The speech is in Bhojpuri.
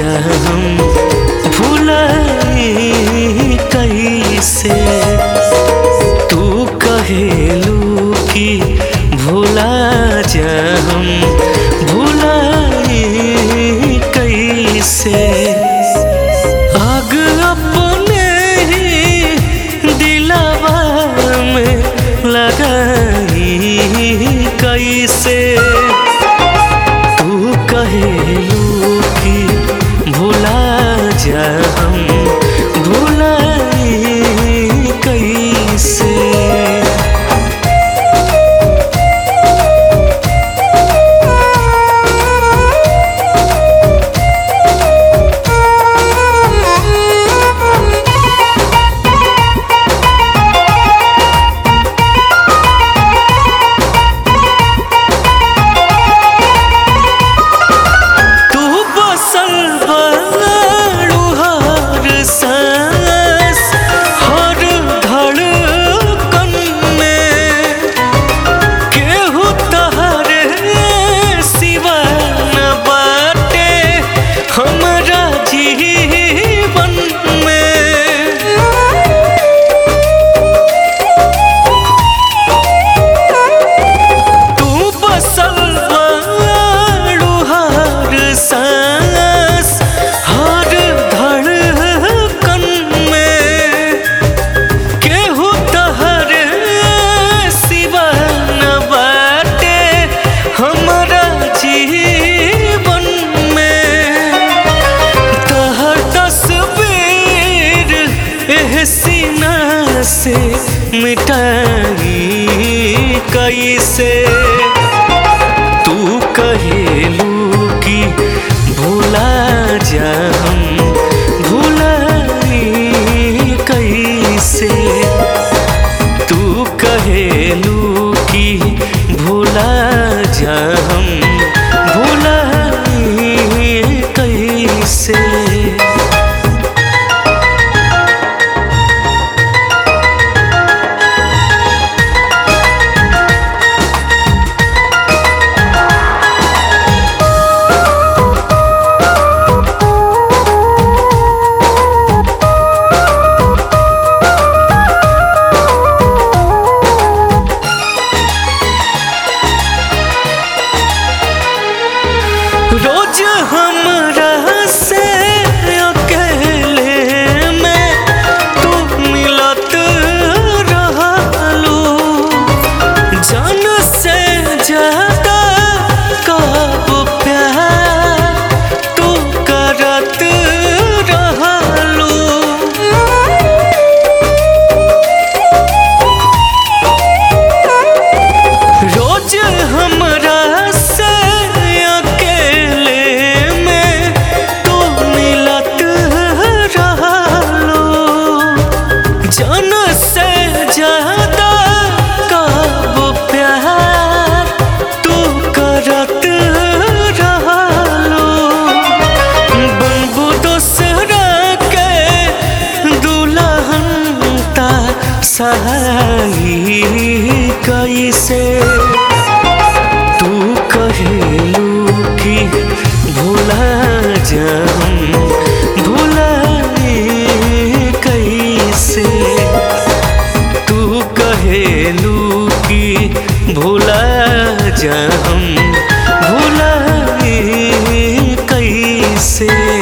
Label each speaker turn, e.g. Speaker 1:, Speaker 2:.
Speaker 1: जा हम भुलाई कैसे। तू कहेलू कि भुला जा हम भुलाई कैसे। आग अपने ही दिलवा में लगाई कैसे। तू कहेलू कि भुला जा हम भुलाई कैसे। सीना से मिटाई कैसे। तू कहेलू कि भुला जा हम भुलाई कैसे। तू कहेलू कि भुला जा हम भुलाई कैसे। रोज हमरा से अकेले में तू मिलत रहलू। जान से ज्यादा कब प्यार तू करत रहलू। रोज हमरा सहाई कैसे। तू कहेलू कि भुला जा हम भुलाई कैसे। तू कहेलू कि भुला जा हम भुलाई कैसे।